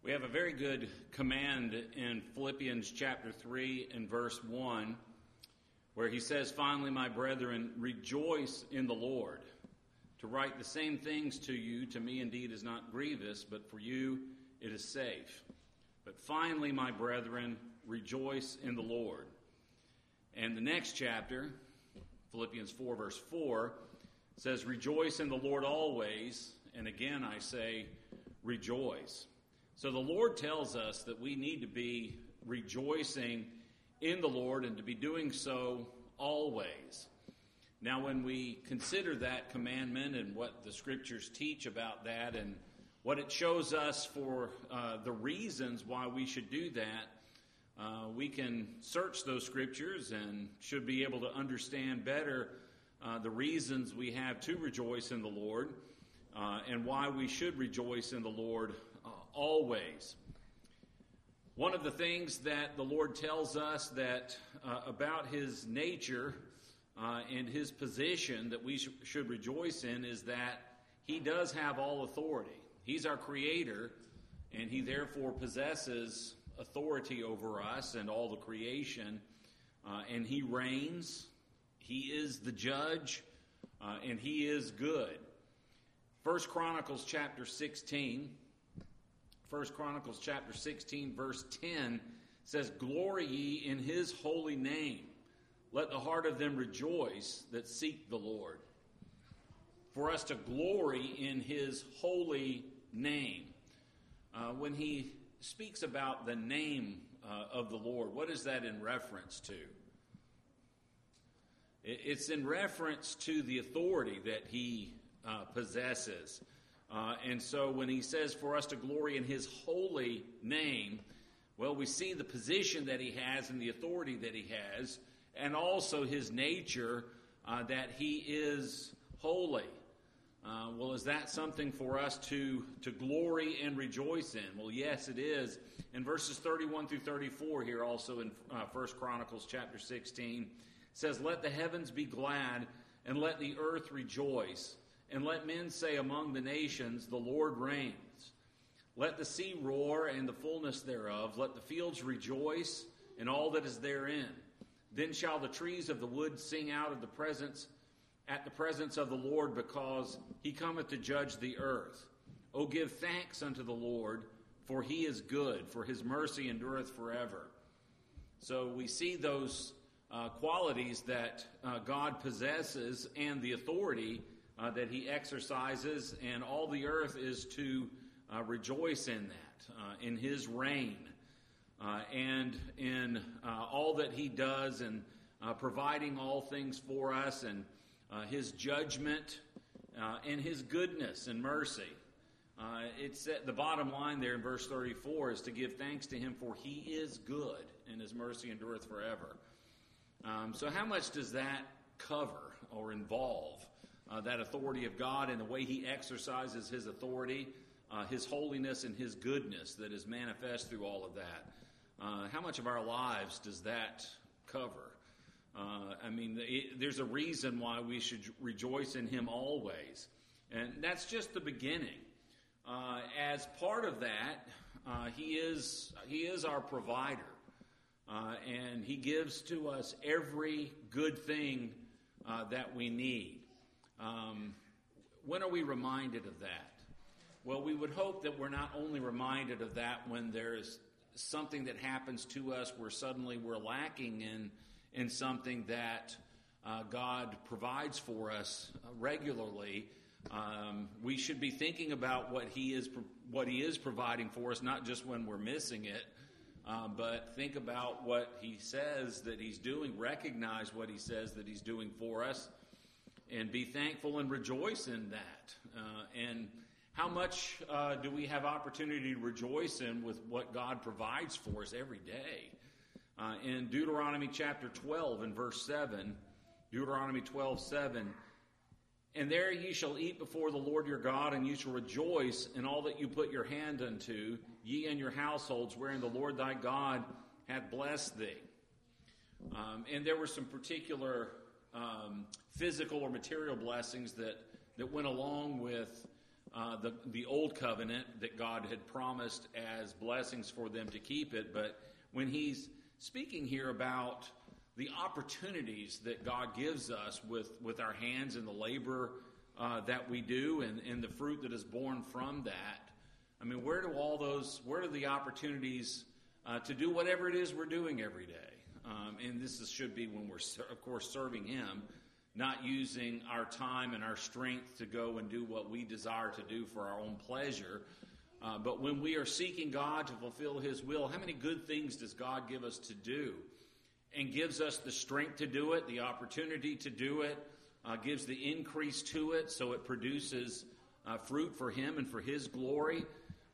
We have a very good command in Philippians chapter 3 and verse 1, where he says, "Finally, my brethren, rejoice in the Lord. To write the same things to you, to me indeed is not grievous, but for you it is safe. But finally, my brethren, rejoice in the Lord." And the next chapter, Philippians 4 verse 4, says, "Rejoice in the Lord always, and again I say, rejoice." So the Lord tells us that we need to be rejoicing in the Lord and to be doing so always. Now, when we consider that commandment and what the Scriptures teach about that and what it shows us for the reasons why we should do that, we can search those Scriptures and should be able to understand better the reasons we have to rejoice in the Lord and why we should rejoice in the Lord always. One of the things that the Lord tells us that about His nature and His position that we should rejoice in is that He does have all authority. He's our Creator, and He therefore possesses authority over us and all the creation, and He reigns. He is the judge, and He is good. 1 Chronicles chapter 16 verse 10 says, "Glory ye in His holy name. Let the heart of them rejoice that seek the Lord." For us to glory in His holy name. When he speaks about the name of the Lord, what is that in reference to? It's in reference to the authority that He possesses. And so when he says for us to glory in His holy name, well, we see the position that He has and the authority that He has, and also His nature that He is holy. Well, is that something for us to glory and rejoice in? Well, yes, it is. In verses 31 through 34 here also in 1 Chronicles chapter 16, says, "Let the heavens be glad, and let the earth rejoice. And let men say among the nations, the Lord reigns. Let the sea roar and the fullness thereof. Let the fields rejoice and all that is therein. Then shall the trees of the wood sing out at the presence of the Lord, because He cometh to judge the earth. O give thanks unto the Lord, for He is good, for His mercy endureth forever." So we see those qualities that God possesses and the authority that He exercises, and all the earth is to rejoice in that, in His reign, and in all that He does, and providing all things for us, and His judgment, and His goodness and mercy. It's at the bottom line there in verse 34 is to give thanks to Him, for He is good, and His mercy endureth forever. So how much does that cover or involve? That authority of God and the way He exercises His authority, His holiness and His goodness that is manifest through all of that. How much of our lives does that cover? There's a reason why we should rejoice in Him always. And that's just the beginning. As part of that, He is our provider. And He gives to us every good thing that we need. When are we reminded of that? Well, we would hope that we're not only reminded of that when there's something that happens to us where suddenly we're lacking in something that God provides for us regularly. We should be thinking about what He is providing for us, not just when we're missing it, but think about what He says that He's doing, recognize what He says that He's doing for us, and be thankful and rejoice in that. And how much do we have opportunity to rejoice in with what God provides for us every day? In Deuteronomy chapter 12 and verse 7, Deuteronomy 12:7, "And there ye shall eat before the Lord your God, and ye shall rejoice in all that you put your hand unto, ye and your households, wherein the Lord thy God hath blessed thee." And there were some particular physical or material blessings that went along with the old covenant that God had promised as blessings for them to keep it. But when he's speaking here about the opportunities that God gives us with our hands and the labor that we do and the fruit that is born from that, I mean, where do the opportunities to do whatever it is we're doing every day? And should be when we're, of course, serving him, not using our time and our strength to go and do what we desire to do for our own pleasure. But when we are seeking God to fulfill his will, how many good things does God give us to do? And gives us the strength to do it, the opportunity to do it, gives the increase to it so it produces fruit for him and for his glory.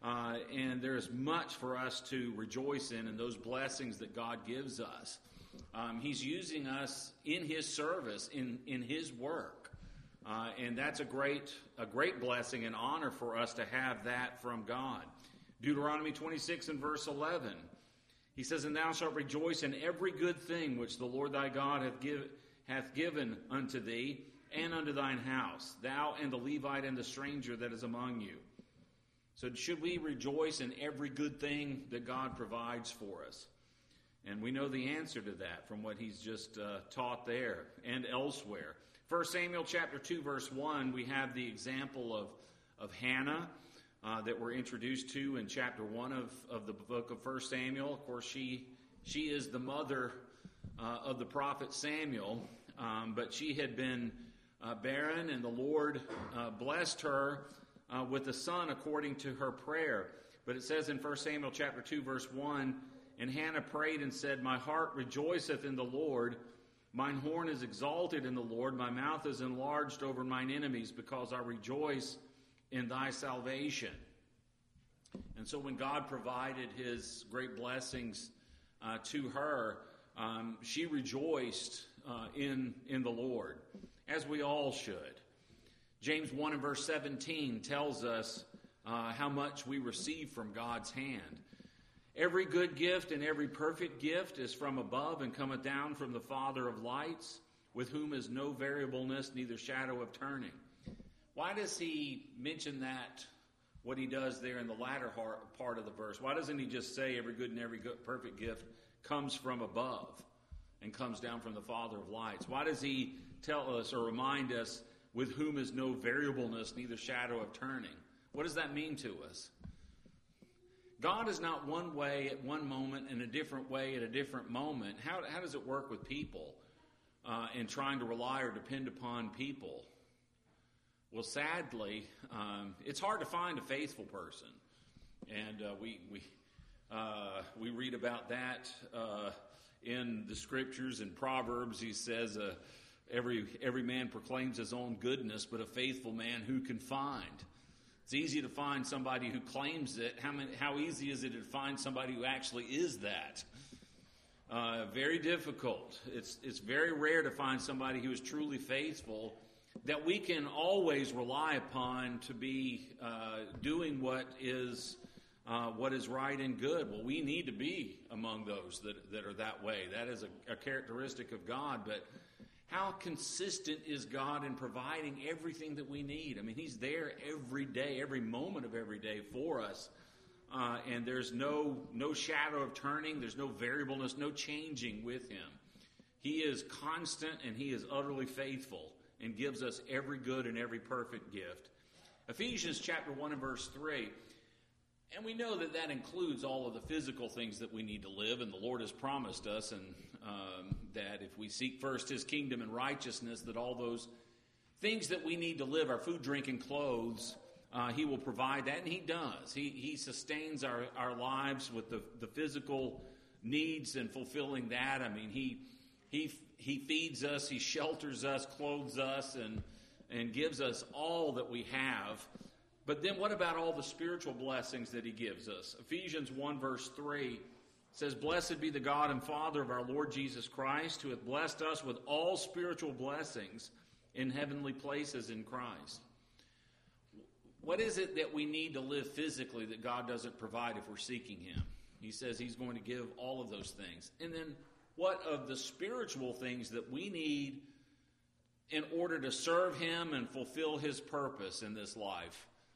And there is much for us to rejoice in those blessings that God gives us. He's using us in his service, in his work. And that's a great blessing and honor for us to have that from God. Deuteronomy 26 and verse 11. He says, "And thou shalt rejoice in every good thing which the Lord thy God hath given unto thee and unto thine house, thou and the Levite and the stranger that is among you." So should we rejoice in every good thing that God provides for us? And we know the answer to that from what he's just taught there and elsewhere. 1 Samuel chapter 2, verse 1, we have the example of Hannah that we're introduced to in chapter 1 of the book of 1 Samuel. Of course, she is the mother of the prophet Samuel, but she had been barren, and the Lord blessed her with a son according to her prayer. But it says in 1 Samuel chapter 2, verse 1, "And Hannah prayed and said, My heart rejoiceth in the Lord. Mine horn is exalted in the Lord. My mouth is enlarged over mine enemies, because I rejoice in thy salvation." And so when God provided his great blessings to her, she rejoiced in the Lord, as we all should. James 1 and verse 17 tells us how much we receive from God's hand. "Every good gift and every perfect gift is from above and cometh down from the Father of lights, with whom is no variableness, neither shadow of turning." Why does he mention that, what he does there in the latter part of the verse? Why doesn't he just say every good and every perfect gift comes from above and comes down from the Father of lights? Why does he tell us or remind us, with whom is no variableness, neither shadow of turning? What does that mean to us? God is not one way at one moment and a different way at a different moment. How does it work with people in trying to rely or depend upon people? Well, sadly, it's hard to find a faithful person. And we read about that in the scriptures. In Proverbs, he says, every man proclaims his own goodness, but a faithful man who can find? It's easy to find somebody who claims it. How easy is it to find somebody who actually is that? Very difficult. It's very rare to find somebody who is truly faithful that we can always rely upon to be doing what is right and good. Well, we need to be among those that are that way. That is a characteristic of God. But how consistent is God in providing everything that we need? I mean, he's there every day, every moment of every day for us. And there's no shadow of turning. There's no variableness, no changing with him. He is constant and he is utterly faithful and gives us every good and every perfect gift. Ephesians chapter 1 and verse 3. And we know that includes all of the physical things that we need to live, and the Lord has promised us and that if we seek first his kingdom and righteousness, that all those things that we need to live, our food, drink, and clothes, he will provide that, and he does. He sustains our lives with the physical needs and fulfilling that. I mean, he feeds us, he shelters us, clothes us, and gives us all that we have. But then what about all the spiritual blessings that he gives us? Ephesians 1 verse 3 says, "Blessed be the God and Father of our Lord Jesus Christ, who hath blessed us with all spiritual blessings in heavenly places in Christ." What is it that we need to live physically that God doesn't provide if we're seeking him? He says he's going to give all of those things. And then what of the spiritual things that we need in order to serve him and fulfill his purpose in this life?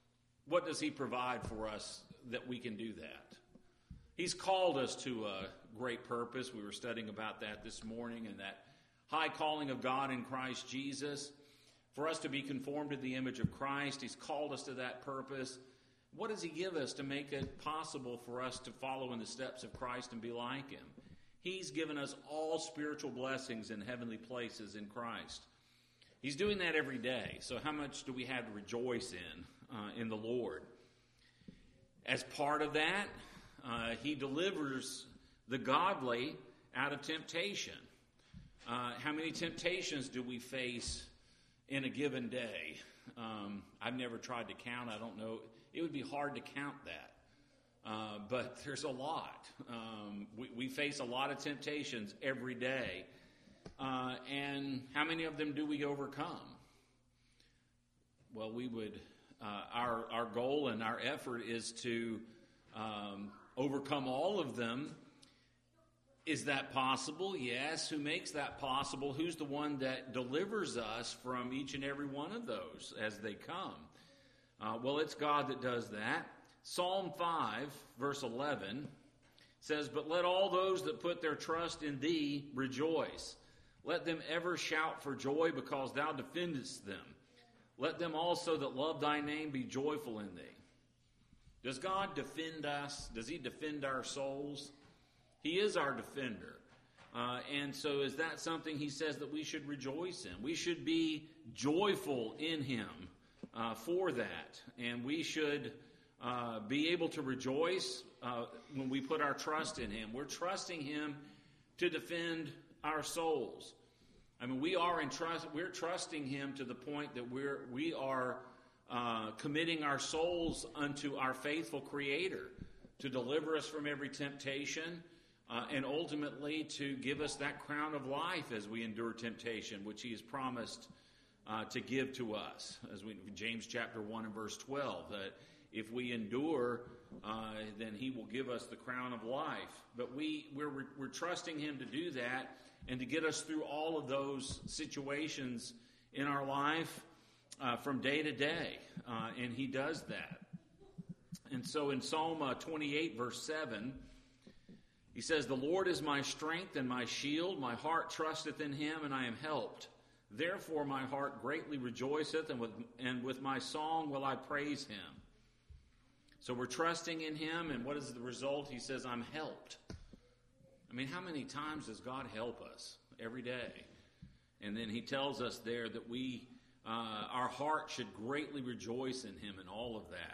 what does he provide for us that we can do that? He's called us to a great purpose. We were studying about that this morning, and that high calling of God in Christ Jesus, for us to be conformed to the image of Christ. He's called us to that purpose. What does he give us to make it possible for us to follow in the steps of Christ and be like him? He's given us all spiritual blessings in heavenly places in Christ. He's doing that every day. So how much do we have to rejoice in the Lord? As part of that, he delivers the godly out of temptation. How many temptations do we face in a given day? I've never tried to count. I don't know. It would be hard to count that. But there's a lot. We face a lot of temptations every day. And how many of them do we overcome? Well, we would, our goal and our effort is to overcome all of them. Is that possible? Yes. Who makes that possible? Who's the one that delivers us from each and every one of those as they come? Well, it's God that does that. Psalm 5, verse 11 says, "But let all those that put their trust in thee rejoice. Let them ever shout for joy because thou defendest them. Let them also that love thy name be joyful in thee." Does God defend us? Does he defend our souls? He is our defender. And so is that something he says that we should rejoice in? We should be joyful in him for that. And we should be able to rejoice when we put our trust in him. We're trusting him to defend our souls. I mean, we're trusting him to the point that we are committing our souls unto our faithful Creator to deliver us from every temptation and ultimately to give us that crown of life as we endure temptation, which he has promised to give to us. As James chapter 1 and verse 12, that if we endure, then he will give us the crown of life. But we're trusting him to do that and to get us through all of those situations in our life from day to day. And he does that. And so in Psalm 28, verse 7, he says, "The Lord is my strength and my shield. My heart trusteth in him, and I am helped. Therefore my heart greatly rejoiceth, and with my song will I praise him." So we're trusting in him, and what is the result? He says, "I'm helped." I mean, how many times does God help us? Every day. And then he tells us there that our heart should greatly rejoice in him and all of that.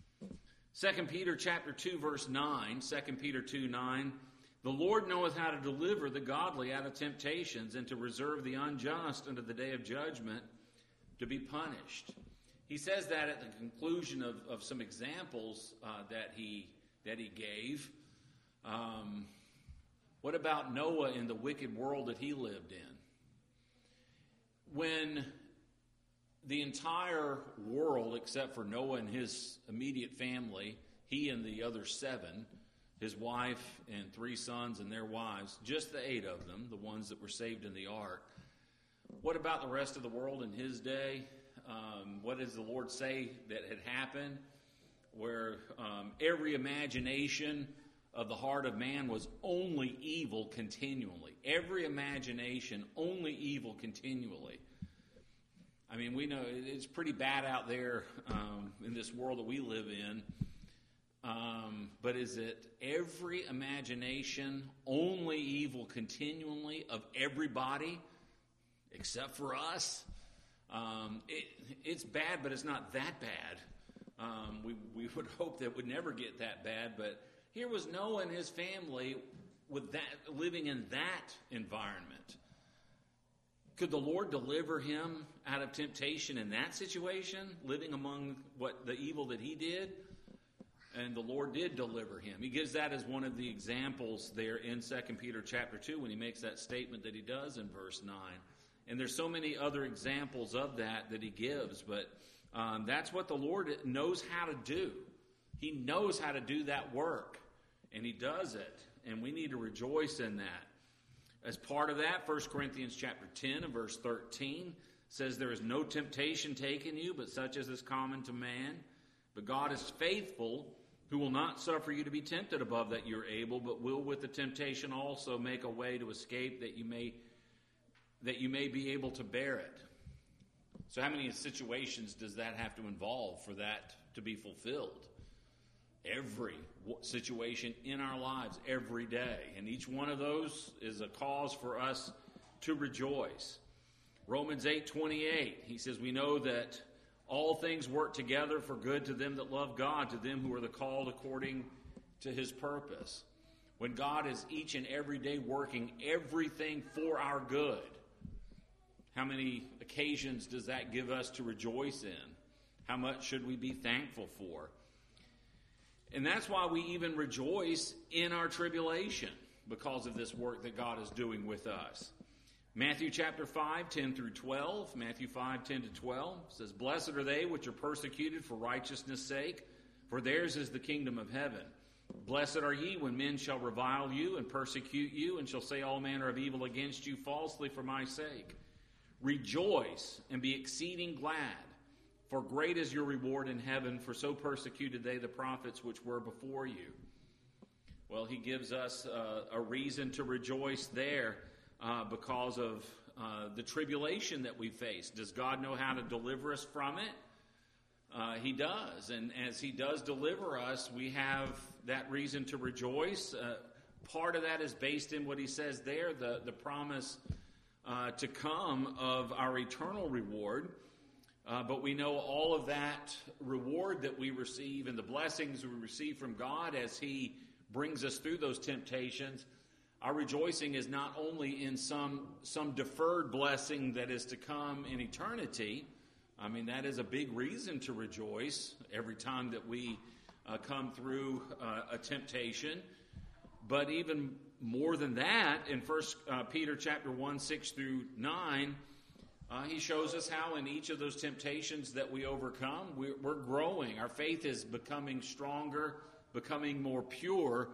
2 Peter chapter 2, verse 9, 2 Peter 2:9, "The Lord knoweth how to deliver the godly out of temptations, and to reserve the unjust unto the day of judgment to be punished." He says that at the conclusion of some examples that he gave. What about Noah in the wicked world that he lived in? When the entire world, except for Noah and his immediate family, he and the other 7, his wife and 3 sons and their wives, just the 8 of them, the ones that were saved in the ark. What about the rest of the world in his day? What does the Lord say that had happened? Where every imagination of the heart of man was only evil continually. Every imagination, only evil continually. I mean, we know it's pretty bad out there in this world that we live in. But is it every imagination, only evil continually of everybody except for us? It's bad, but it's not that bad. We would hope that it would never get that bad, but here was Noah and his family with that, living in that environment. Could the Lord deliver him out of temptation in that situation, living among the evil that he did? And the Lord did deliver him. He gives that as one of the examples there in 2 Peter chapter 2 when he makes that statement that he does in verse 9. And there's so many other examples of that he gives, but that's what the Lord knows how to do. He knows how to do that work, and he does it, and we need to rejoice in that. As part of that, 1 Corinthians chapter 10 and verse 13 says, "There is no temptation taken you, but such as is common to man. But God is faithful, who will not suffer you to be tempted above that you're able, but will with the temptation also make a way to escape that you may be able to bear it. So how many situations does that have to involve for that to be fulfilled? Every situation in our lives, every day. And each one of those is a cause for us to rejoice. Romans 8:28, he says, we know that all things work together for good to them that love God, to them who are the called according to his purpose. When God is each and every day working everything for our good, how many occasions does that give us to rejoice in? How much should we be thankful for? And that's why we even rejoice in our tribulation, because of this work that God is doing with us. Matthew chapter 5, 10 through 12. Matthew 5, 10 to 12 says, blessed are they which are persecuted for righteousness' sake, for theirs is the kingdom of heaven. Blessed are ye when men shall revile you and persecute you, and shall say all manner of evil against you falsely for my sake. Rejoice and be exceeding glad, for great is your reward in heaven, for so persecuted they the prophets which were before you. Well, he gives us a reason to rejoice there because of the tribulation that we face. Does God know how to deliver us from it? He does. And as he does deliver us, we have that reason to rejoice. Part of that is based in what he says there, the promise to come of our eternal reward. But we know all of that reward that we receive and the blessings we receive from God as he brings us through those temptations. Our rejoicing is not only in some deferred blessing that is to come in eternity. I mean, that is a big reason to rejoice every time that we come through a temptation. But even more than that, in 1 Peter chapter 1, 6 through 9, he shows us how in each of those temptations that we overcome, we're growing. Our faith is becoming stronger, becoming more pure,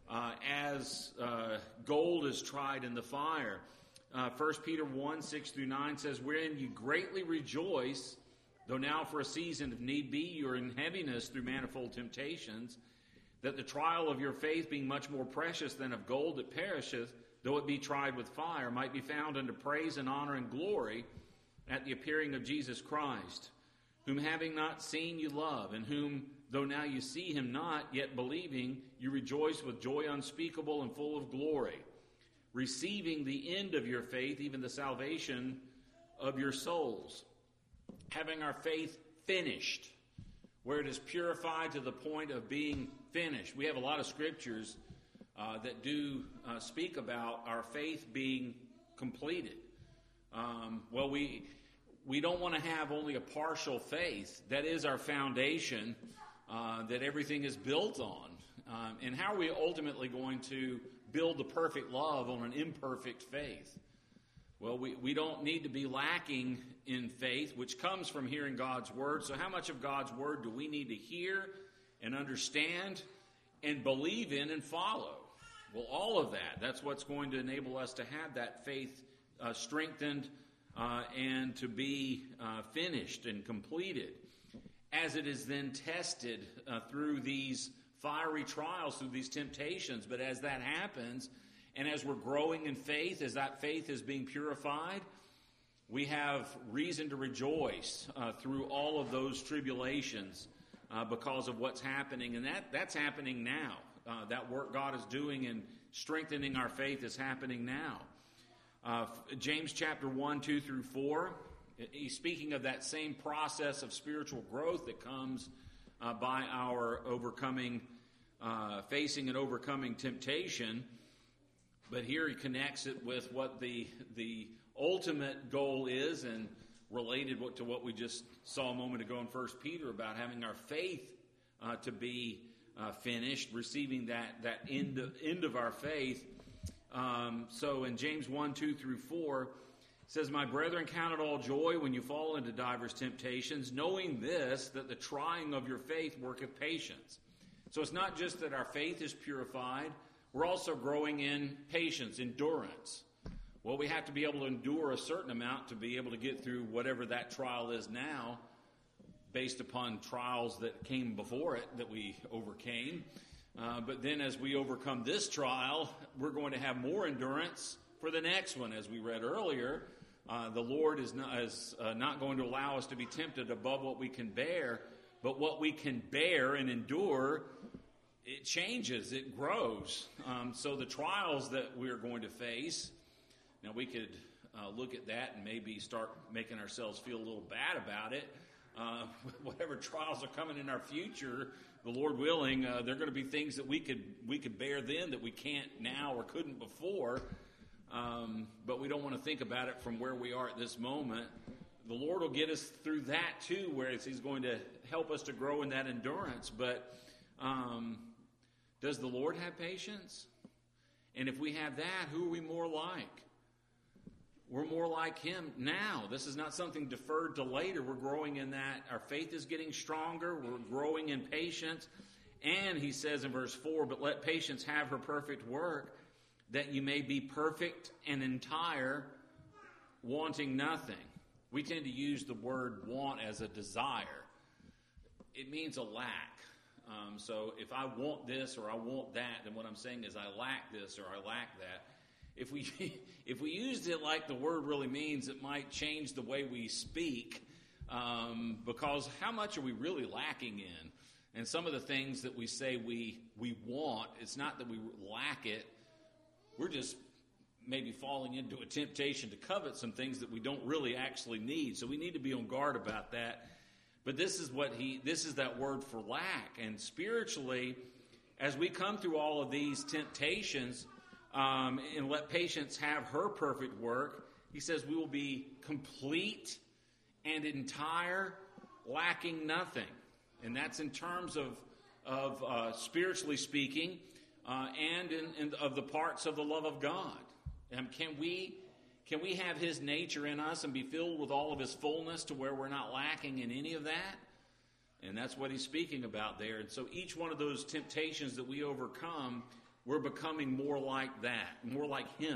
as gold is tried in the fire. 1 Peter 1, 6 through 9 says, wherein you greatly rejoice, though now for a season, if need be, you are in heaviness through manifold temptations, that the trial of your faith, being much more precious than of gold that perisheth, though it be tried with fire, might be found unto praise and honor and glory at the appearing of Jesus Christ, whom having not seen you love, and whom, though now you see him not, yet believing, you rejoice with joy unspeakable and full of glory, receiving the end of your faith, even the salvation of your souls. Having our faith finished, where it is purified to the point of being finished. We have a lot of scriptures that do speak about our faith being completed. Well, we don't want to have only a partial faith. That is our foundation that everything is built on. And how are we ultimately going to build the perfect love on an imperfect faith? Well, we don't need to be lacking in faith, which comes from hearing God's word. So how much of God's word do we need to hear and understand and believe in and follow? Well, all of that. That's what's going to enable us to have that faith strengthened and to be finished and completed, as it is then tested through these fiery trials, through these temptations. But as that happens, and as we're growing in faith, as that faith is being purified, we have reason to rejoice through all of those tribulations because of what's happening. And that's happening now. That work God is doing in strengthening our faith is happening now. James chapter 1, 2 through 4, he's speaking of that same process of spiritual growth that comes by our overcoming, facing and overcoming temptation. But here he connects it with what the ultimate goal is, and related to what we just saw a moment ago in 1 Peter about having our faith to be finished, receiving that end of our faith. So in James 1, 2 through 4, it says, my brethren, count it all joy when you fall into divers temptations, knowing this, that the trying of your faith worketh patience. So it's not just that our faith is purified, we're also growing in patience, endurance. Well, we have to be able to endure a certain amount to be able to get through whatever that trial is now. based upon trials that came before it that we overcame. But then as we overcome this trial, we're going to have more endurance for the next one. As we read earlier, the Lord is not going to allow us to be tempted above what we can bear, but what we can bear and endure, it changes, it grows. So the trials that we're going to face, now we could look at that and maybe start making ourselves feel a little bad about it. Whatever trials are coming in our future, the Lord willing, they're going to be things that we could bear then that we can't now or couldn't before. But we don't want to think about it from where we are at this moment. The Lord will get us through that too, whereas He's going to help us to grow in that endurance. But does the Lord have patience? And if we have that, who are we more like? We're more like Him now. This is not something deferred to later. We're growing in that. Our faith is getting stronger. We're growing in patience. And He says in verse 4, but let patience have her perfect work, that you may be perfect and entire, wanting nothing. We tend to use the word want as a desire. It means a lack. So if I want this or I want that, then what I'm saying is I lack this or I lack that. If we used it like the word really means, it might change the way we speak, because how much are we really lacking in? And some of the things that we say we want, it's not that we lack it. We're just maybe falling into a temptation to covet some things that we don't really actually need. So we need to be on guard about that. But this is that word for lack. And spiritually, as we come through all of these temptations, and let patience have her perfect work, He says we will be complete and entire, lacking nothing. And that's in terms of spiritually speaking, and in of the parts of the love of God. And can we have His nature in us and be filled with all of His fullness to where we're not lacking in any of that? And that's what He's speaking about there. And so each one of those temptations that we overcome, we're becoming more like that, more like Him.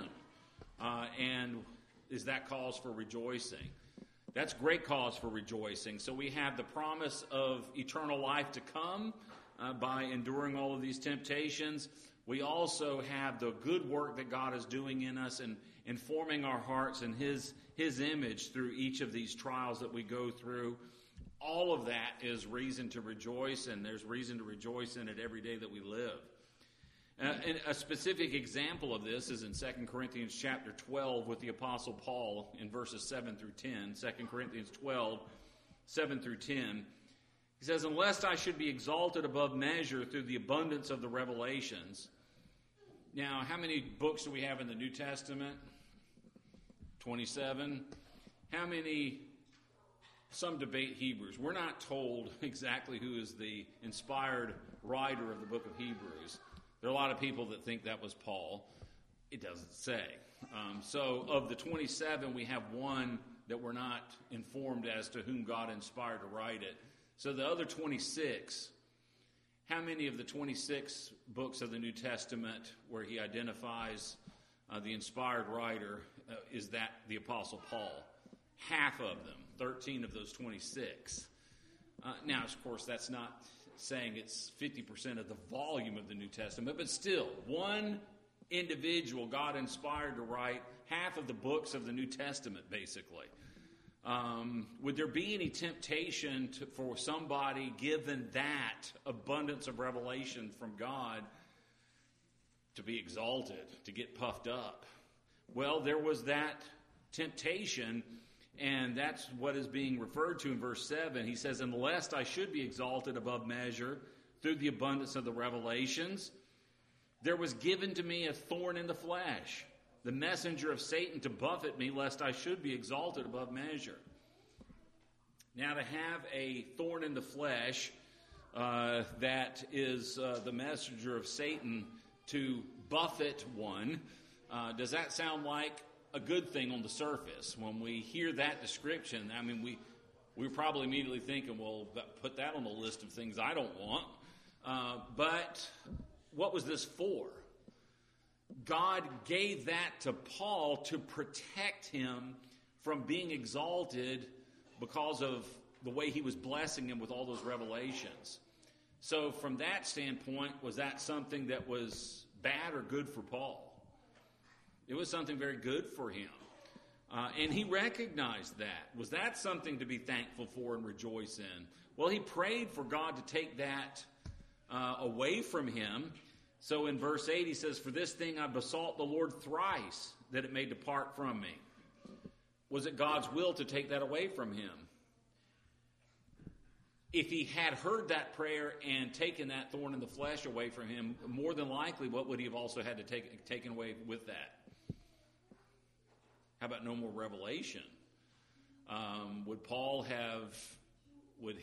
And is that cause for rejoicing? That's great cause for rejoicing. So we have the promise of eternal life to come by enduring all of these temptations. We also have the good work that God is doing in us and forming our hearts in His image through each of these trials that we go through. All of that is reason to rejoice, and there's reason to rejoice in it every day that we live. And a specific example of this is in 2 Corinthians chapter 12 with the Apostle Paul in verses 7 through 10. 2 Corinthians 12, 7 through 10. He says, unless I should be exalted above measure through the abundance of the revelations. Now, how many books do we have in the New Testament? 27. How many? Some debate Hebrews. We're not told exactly who is the inspired writer of the book of Hebrews. There are a lot of people that think that was Paul. It doesn't say. So of the 27, we have one that we're not informed as to whom God inspired to write it. So the other 26, how many of the 26 books of the New Testament where he identifies the inspired writer is that the Apostle Paul? Half of them, 13 of those 26. Now, of course, that's not saying it's 50% of the volume of the New Testament, but still, one individual God inspired to write half of the books of the New Testament, basically. Would there be any temptation for somebody, given that abundance of revelation from God, to be exalted, to get puffed up? Well, there was that temptation, and that's what is being referred to in verse 7. He says, unless I should be exalted above measure through the abundance of the revelations, there was given to me a thorn in the flesh, the messenger of Satan to buffet me, lest I should be exalted above measure. Now, to have a thorn in the flesh, that is the messenger of Satan to buffet one, does that sound like a good thing on the surface? When we hear that description, I mean, we're probably immediately thinking, well, put that on the list of things I don't want. But what was this for? God gave that to Paul to protect him from being exalted because of the way he was blessing him with all those revelations. So from that standpoint, was that something that was bad or good for Paul? It was something very good for him. And he recognized that. Was that something to be thankful for and rejoice in? Well, he prayed for God to take that away from him. So in verse 8 he says, "For this thing I besought the Lord thrice, that it may depart from me." Was it God's will to take that away from him? If he had heard that prayer and taken that thorn in the flesh away from him, more than likely, what would he have also had to take taken away with that? How about no more revelation? Would Paul have? Was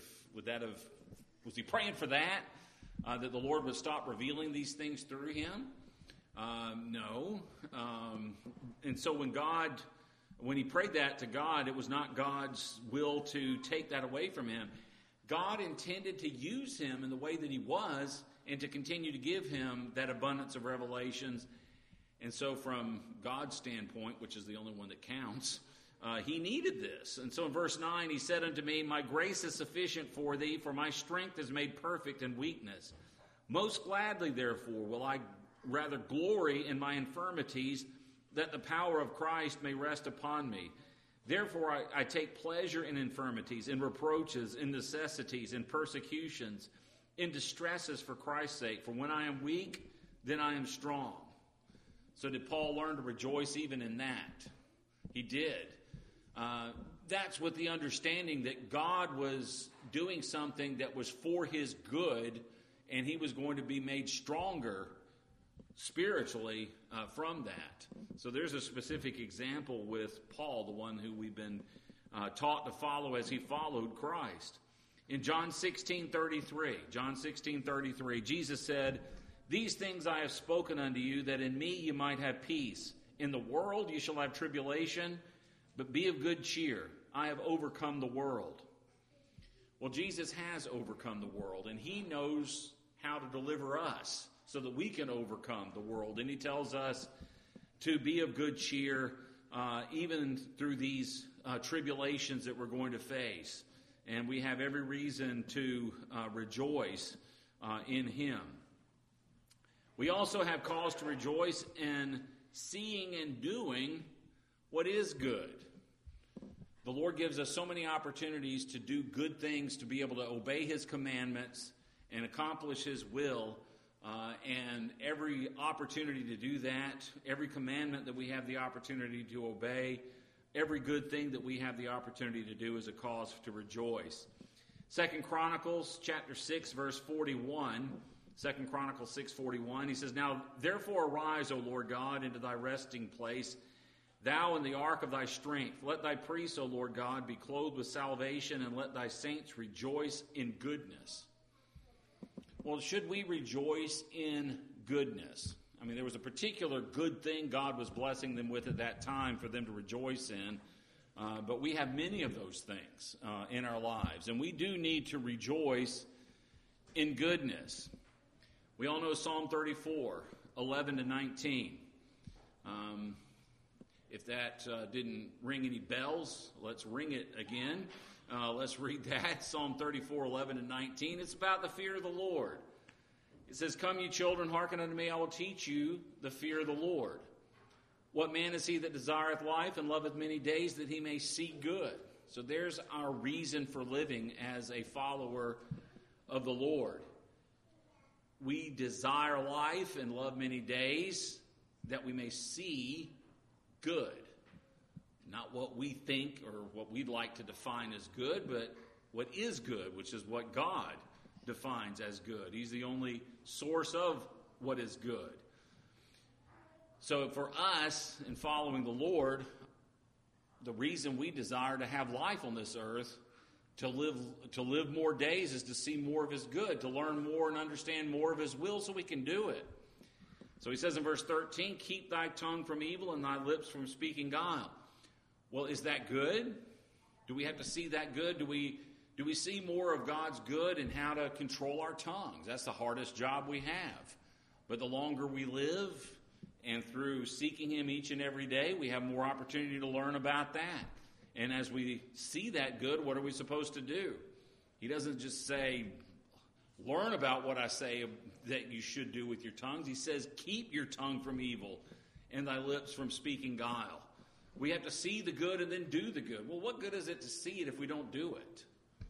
he praying for that? That the Lord would stop revealing these things through him? No. And so when he prayed that to God, it was not God's will to take that away from him. God intended to use him in the way that he was and to continue to give him that abundance of revelations. And so from God's standpoint, which is the only one that counts, he needed this. And so in verse 9, he said unto me, "My grace is sufficient for thee, for my strength is made perfect in weakness. Most gladly, therefore, will I rather glory in my infirmities, that the power of Christ may rest upon me. Therefore I take pleasure in infirmities, in reproaches, in necessities, in persecutions, in distresses for Christ's sake. For when I am weak, then I am strong." So did Paul learn to rejoice even in that? He did. That's with the understanding that God was doing something that was for his good, and he was going to be made stronger spiritually from that. So there's a specific example with Paul, the one who we've been taught to follow as he followed Christ. In John 16:33, Jesus said, "These things I have spoken unto you, that in me you might have peace. In the world you shall have tribulation, but be of good cheer. I have overcome the world." Well, Jesus has overcome the world, and he knows how to deliver us so that we can overcome the world. And he tells us to be of good cheer even through these tribulations that we're going to face. And we have every reason to rejoice in him. We also have cause to rejoice in seeing and doing what is good. The Lord gives us so many opportunities to do good things, to be able to obey his commandments and accomplish his will. And every opportunity to do that, every commandment that we have the opportunity to obey, every good thing that we have the opportunity to do is a cause to rejoice. 2 Chronicles chapter 6, verse 41. 2 Chronicles 6:41, he says, "Now therefore arise, O Lord God, into thy resting place, thou in the ark of thy strength. Let thy priests, O Lord God, be clothed with salvation, and let thy saints rejoice in goodness." Well, should we rejoice in goodness? I mean, there was a particular good thing God was blessing them with at that time for them to rejoice in. But we have many of those things in our lives. And we do need to rejoice in goodness. We all know Psalm 34, 11 to 19. If that didn't ring any bells, let's ring it again. Let's read that. Psalm 34, 11 and 19. It's about the fear of the Lord. It says, "Come, ye children, hearken unto me. I will teach you the fear of the Lord. What man is he that desireth life and loveth many days, that he may see good?" So there's our reason for living as a follower of the Lord. We desire life and love many days that we may see good. Not what we think or what we'd like to define as good, but what is good, which is what God defines as good. He's the only source of what is good. So for us, in following the Lord, the reason we desire to have life on this earth, to live more days, is to see more of his good, to learn more and understand more of his will so we can do it. So he says in verse 13, "Keep thy tongue from evil and thy lips from speaking guile." Well, is that good? Do we have to see that good? Do we see more of God's good and how to control our tongues? That's the hardest job we have. But the longer we live, and through seeking him each and every day, we have more opportunity to learn about that. And as we see that good, what are we supposed to do? He doesn't just say, learn about what I say that you should do with your tongues. He says, keep your tongue from evil and thy lips from speaking guile. We have to see the good and then do the good. Well, what good is it to see it if we don't do it?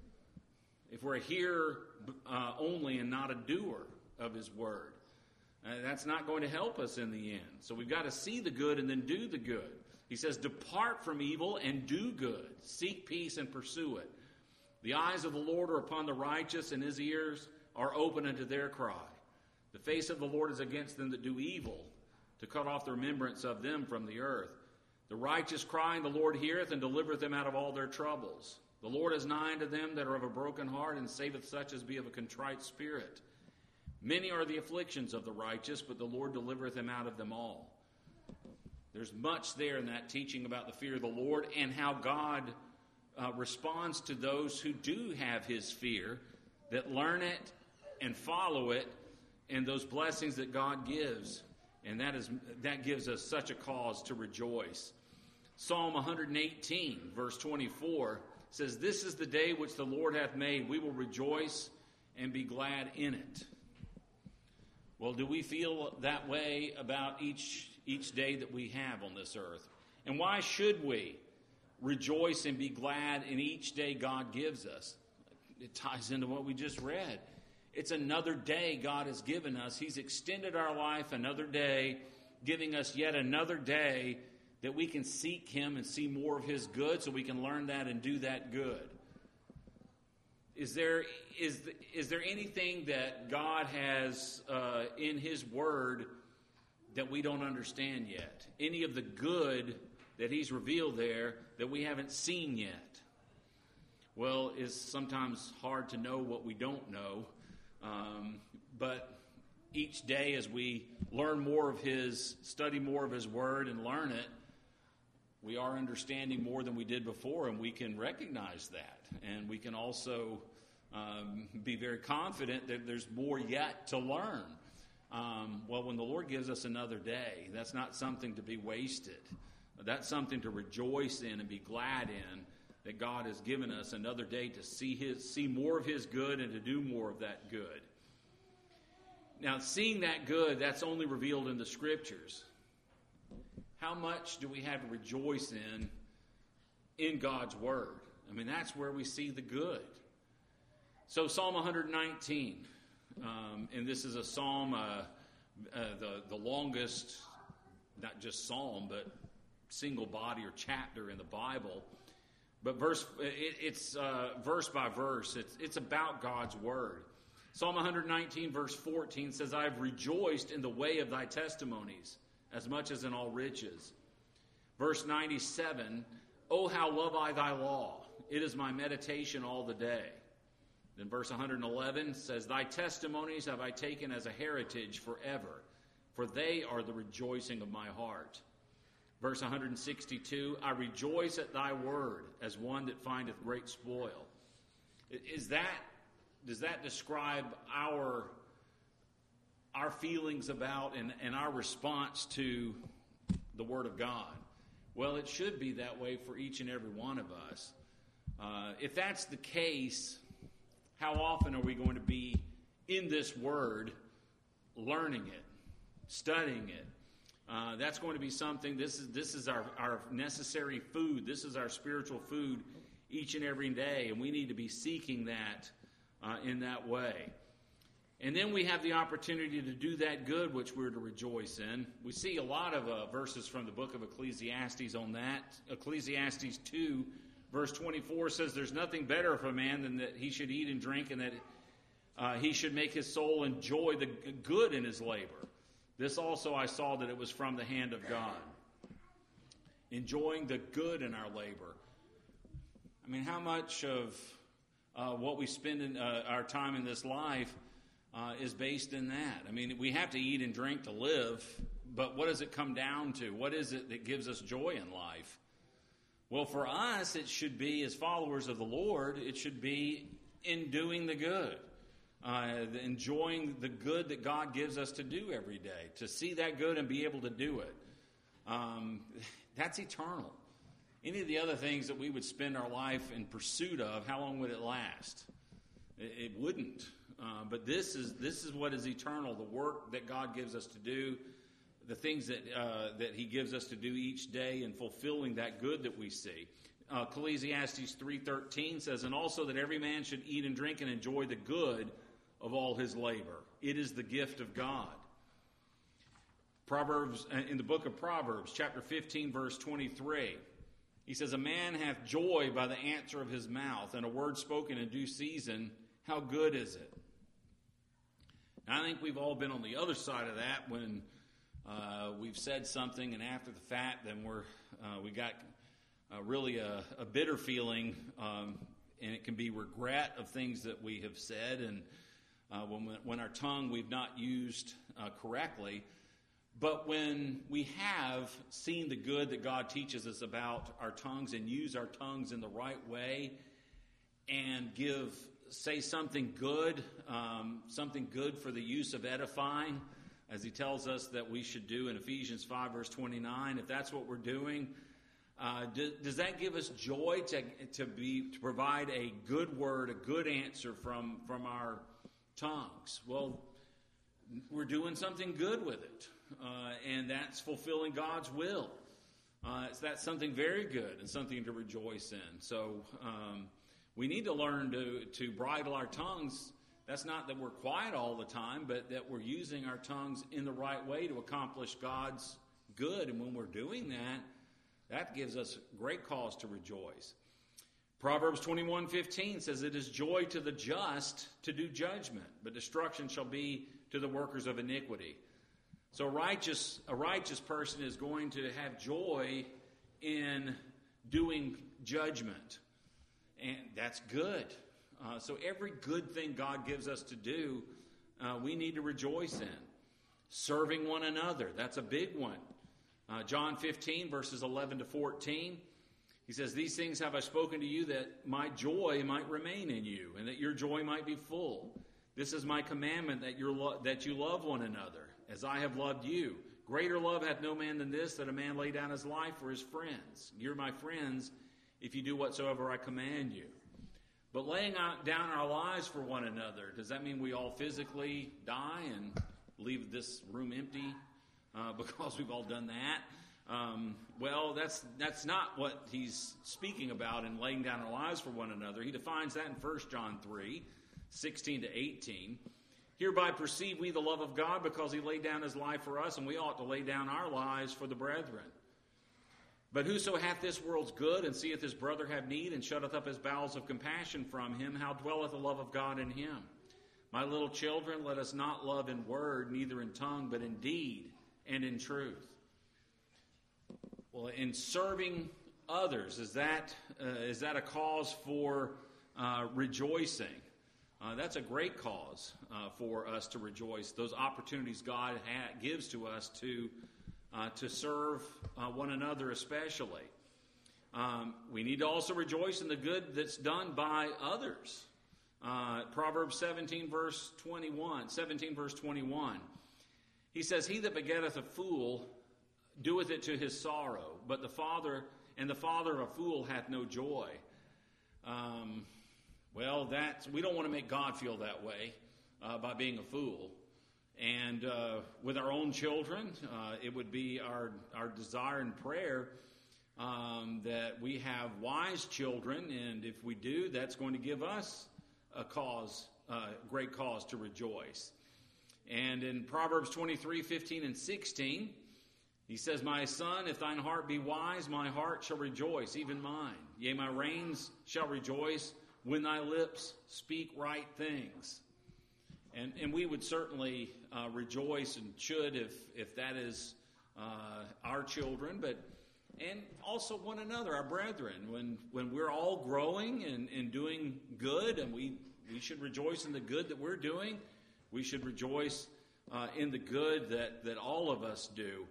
If we're a hearer only and not a doer of his word, that's not going to help us in the end. So we've got to see the good and then do the good. He says, depart from evil and do good. Seek peace and pursue it. The eyes of the Lord are upon the righteous, and his ears are open unto their cry. The face of the Lord is against them that do evil, to cut off the remembrance of them from the earth. The righteous cry, and the Lord heareth, and delivereth them out of all their troubles. The Lord is nigh unto them that are of a broken heart, and saveth such as be of a contrite spirit. Many are the afflictions of the righteous, but the Lord delivereth them out of them all. There's much there in that teaching about the fear of the Lord and how God responds to those who do have his fear, that learn it and follow it, and those blessings that God gives. And that gives us such a cause to rejoice. Psalm 118, verse 24, says, this is the day which the Lord hath made. We will rejoice and be glad in it. Well, do we feel that way about each day that we have on this earth? And why should we rejoice and be glad in each day God gives us? It ties into what we just read. It's another day God has given us. He's extended our life another day, giving us yet another day that we can seek him and see more of his good, so we can learn that and do that good. Is there anything that God has in his word that we don't understand yet? Any of the good that he's revealed there that we haven't seen yet? Well, it's sometimes hard to know what we don't know. But each day as we learn more of study more of his word and learn it, we are understanding more than we did before, and we can recognize that. And we can also be very confident that there's more yet to learn. Well, when the Lord gives us another day, that's not something to be wasted. That's something to rejoice in and be glad in, that God has given us another day to see more of his good and to do more of that good. Now, seeing that good, that's only revealed in the Scriptures. How much do we have to rejoice in God's Word? I mean, that's where we see the good. So Psalm 119, and this is a psalm, the longest, not just psalm, but single body or chapter in the Bible. But it's verse by verse. It's about God's Word. Psalm 119, verse 14 says, I have rejoiced in the way of thy testimonies, as much as in all riches. Verse 97, oh, how love I thy law. It is my meditation all the day. Then verse 111 says, thy testimonies have I taken as a heritage forever, for they are the rejoicing of my heart. Verse 162, I rejoice at thy word as one that findeth great spoil. Does that describe our feelings about and our response to the Word of God? Well, it should be that way for each and every one of us. If that's the case, how often are we going to be in this Word, learning it, studying it? That's going to be something, this is our necessary food. This is our spiritual food each and every day, and we need to be seeking that in that way. And then we have the opportunity to do that good which we're to rejoice in. We see a lot of verses from the book of Ecclesiastes on that. Ecclesiastes 2, verse 24 says, there's nothing better for a man than that he should eat and drink, and that he should make his soul enjoy the good in his labor. This also I saw that it was from the hand of God. Enjoying the good in our labor. I mean, how much of what we spend in our time in this life is based in that? I mean, we have to eat and drink to live, but what does it come down to? What is it that gives us joy in life? Well, for us, it should be, as followers of the Lord, it should be in doing the good. Enjoying the good that God gives us to do every day, to see that good and be able to do it. That's eternal. any of the other things that we would spend our life in pursuit of, how long would it last? It wouldn't. But this is what is eternal, the work that God gives us to do, the things that He gives us to do each day, and fulfilling that good that we see. Ecclesiastes 3:13 says, and also that every man should eat and drink and enjoy the good of all his labor. It is the gift of God. Proverbs, in the book of Proverbs, chapter 15, verse 23, he says, a man hath joy by the answer of his mouth, and a word spoken in due season, how good is it? And I think we've all been on the other side of that when we've said something, and after the fact, then we got really a bitter feeling, and it can be regret of things that we have said, and when our tongue we've not used correctly. But when we have seen the good that God teaches us about our tongues and use our tongues in the right way and say something good for the use of edifying, as he tells us that we should do in Ephesians 5, verse 29, if that's what we're doing, does that give us joy to provide a good word, a good answer from our tongues? Well, we're doing something good with it, and that's fulfilling God's will. That's something very good and something to rejoice in. So we need to learn to bridle our tongues. That's not that we're quiet all the time, but that we're using our tongues in the right way to accomplish God's good. And when we're doing that, that gives us great cause to rejoice. Proverbs 21:15 says, it is joy to the just to do judgment, but destruction shall be to the workers of iniquity. So a righteous person is going to have joy in doing judgment. And that's good. So every good thing God gives us to do, we need to rejoice in. Serving one another, that's a big one. John 15, verses 11 to 14. He says, these things have I spoken to you that my joy might remain in you and that your joy might be full. This is my commandment that you love one another as I have loved you. Greater love hath no man than this, that a man lay down his life for his friends. You're my friends if you do whatsoever I command you. But laying down our lives for one another, does that mean we all physically die and leave this room empty because we've all done that? Well, that's not what he's speaking about in laying down our lives for one another. He defines that in 1 John 3, 16 to 18. Hereby perceive we the love of God, because he laid down his life for us, and we ought to lay down our lives for the brethren. But whoso hath this world's good, and seeth his brother have need, and shutteth up his bowels of compassion from him, how dwelleth the love of God in him? My little children, let us not love in word, neither in tongue, but in deed and in truth. Well, in serving others, is that a cause for rejoicing? That's a great cause for us to rejoice. Those opportunities God gives to us to serve one another especially. We need to also rejoice in the good that's done by others. Proverbs 17 verse 21. He says, he that begetteth a fool doeth it to his sorrow, but the father of a fool hath no joy. Well, we don't want to make God feel that way by being a fool. And with our own children, it would be our desire and prayer that we have wise children, and if we do, that's going to give us a great cause to rejoice. And in Proverbs 23, 15 and 16, he says, my son, if thine heart be wise, my heart shall rejoice, even mine. Yea, my reins shall rejoice when thy lips speak right things. And we would certainly rejoice and should if that is our children, and also one another, our brethren. When we're all growing and doing good, and we should rejoice in the good that we're doing, we should rejoice in the good that all of us do,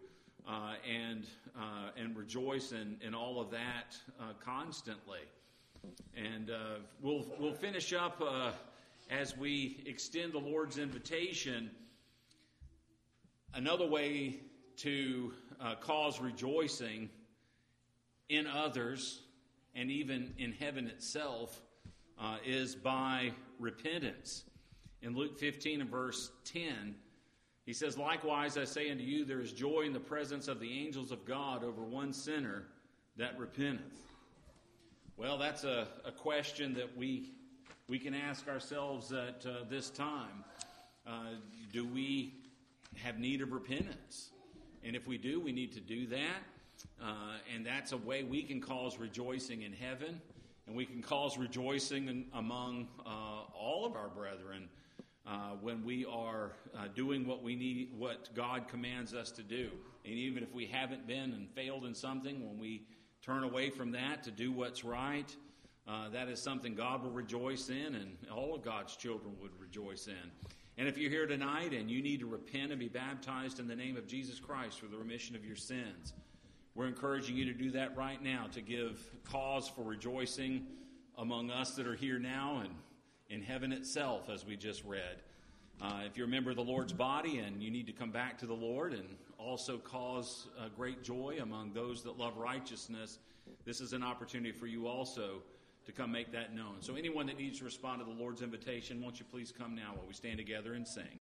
and rejoice in all of that constantly. And we'll finish up as we extend the Lord's invitation. Another way to cause rejoicing in others and even in heaven itself is by repentance. In Luke 15 and verse 10, he says, "Likewise I say unto you, there is joy in the presence of the angels of God over one sinner that repenteth." Well, that's a question that we can ask ourselves at this time. Do we have need of repentance? And if we do, we need to do that. And that's a way we can cause rejoicing in heaven. And we can cause rejoicing among all of our brethren when we are doing what we need, what God commands us to do. And even if we haven't been and failed in something, when we turn away from that to do what's right, that is something God will rejoice in, and all of God's children would rejoice in. And if you're here tonight and you need to repent and be baptized in the name of Jesus Christ for the remission of your sins, we're encouraging you to do that right now, to give cause for rejoicing among us that are here now and in heaven itself, as we just read. If you're a member of the Lord's body and you need to come back to the Lord and also cause great joy among those that love righteousness, this is an opportunity for you also to come make that known. So anyone that needs to respond to the Lord's invitation, won't you please come now while we stand together and sing.